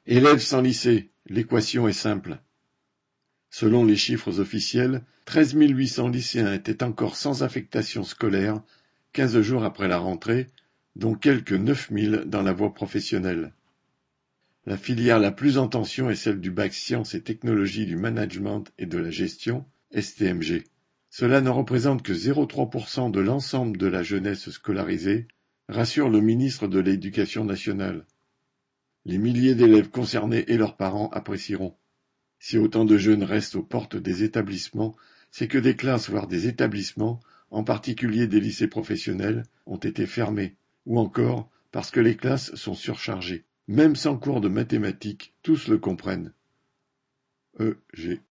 Élèves sans lycée, l'équation est simple. Selon les chiffres officiels, 13 800 lycéens étaient encore sans affectation scolaire 15 jours après la rentrée, dont quelque 9 000 dans la voie professionnelle. La filière la plus en tension est celle du bac Sciences et technologies du management et de la gestion, STMG. Cela ne représente que 0,3% de l'ensemble de la jeunesse scolarisée, rassure le ministre de l'Éducation nationale. Les milliers d'élèves concernés et leurs parents apprécieront. Si autant de jeunes restent aux portes des établissements, c'est que des classes voire des établissements, en particulier des lycées professionnels, ont été fermés, ou encore parce que les classes sont surchargées. Même sans cours de mathématiques, tous le comprennent. E.G.